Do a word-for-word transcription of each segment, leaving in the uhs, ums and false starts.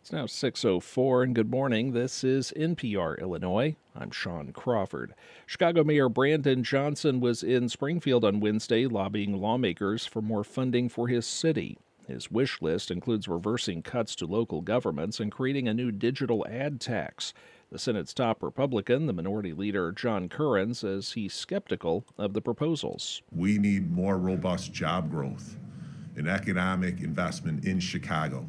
It's now six oh four, and good morning. This is N P R Illinois. I'm Sean Crawford. Chicago Mayor Brandon Johnson was in Springfield on Wednesday lobbying lawmakers for more funding for his city. His wish list includes reversing cuts to local governments and creating a new digital ad tax. The Senate's top Republican, the Minority Leader John Curran, says he's skeptical of the proposals. We need more robust job growth and economic investment in Chicago.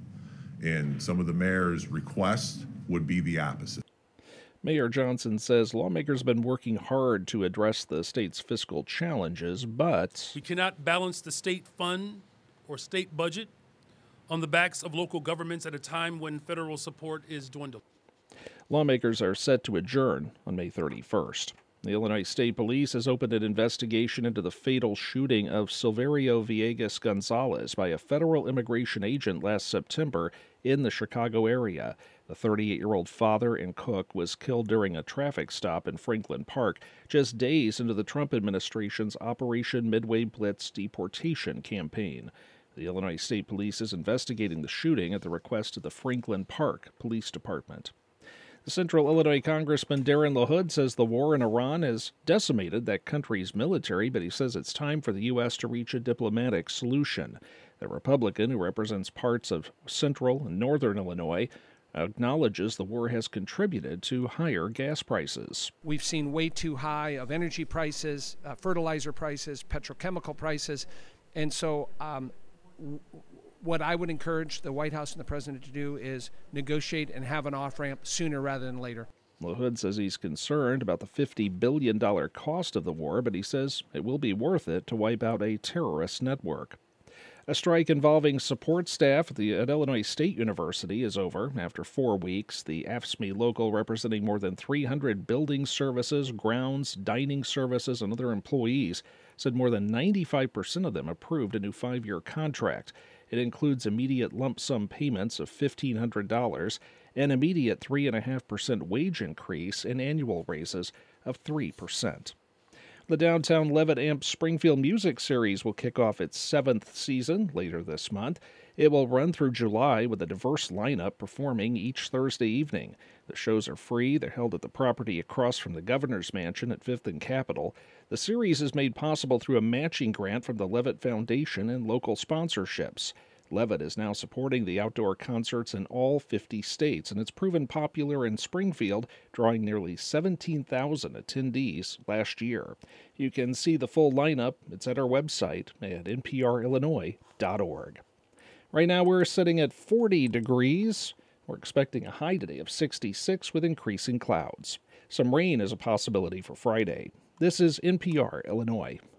And some of the mayor's requests would be the opposite. Mayor Johnson says lawmakers have been working hard to address the state's fiscal challenges, but we cannot balance the state fund or state budget on the backs of local governments at a time when federal support is dwindling. Lawmakers are set to adjourn on May thirty-first. The Illinois State Police has opened an investigation into the fatal shooting of Silverio Villegas Gonzalez by a federal immigration agent last September in the Chicago area. The thirty-eight-year-old father and cook was killed during a traffic stop in Franklin Park, just days into the Trump administration's Operation Midway Blitz deportation campaign. The Illinois State Police is investigating the shooting at the request of the Franklin Park Police Department. The Central Illinois Congressman Darren LaHood says the war in Iran has decimated that country's military, but he says it's time for the U S to reach a diplomatic solution. The Republican, who represents parts of central and northern Illinois, acknowledges the war has contributed to higher gas prices. We've seen way too high of energy prices, uh, fertilizer prices, petrochemical prices, and so um, w- what I would encourage the White House and the President to do is negotiate and have an off-ramp sooner rather than later. LaHood says he's concerned about the fifty billion dollars cost of the war, but he says it will be worth it to wipe out a terrorist network. A strike involving support staff at, the, at Illinois State University is over. After four weeks, the A F S C M E local representing more than three hundred building services, grounds, dining services, and other employees said more than ninety-five percent of them approved a new five-year contract. It includes immediate lump sum payments of fifteen hundred dollars, an immediate three point five percent wage increase, and annual raises of three percent. The Downtown Levitt Amp Springfield Music Series will kick off its seventh season later this month. It will run through July with a diverse lineup performing each Thursday evening. The shows are free. They're held at the property across from the Governor's Mansion at fifth and Capitol. The series is made possible through a matching grant from the Levitt Foundation and local sponsorships. Levitt is now supporting the outdoor concerts in all fifty states, and it's proven popular in Springfield, drawing nearly seventeen thousand attendees last year. You can see the full lineup. It's at our website at N P R Illinois dot org. Right now we're sitting at forty degrees. We're expecting a high today of sixty-six with increasing clouds. Some rain is a possibility for Friday. This is N P R Illinois.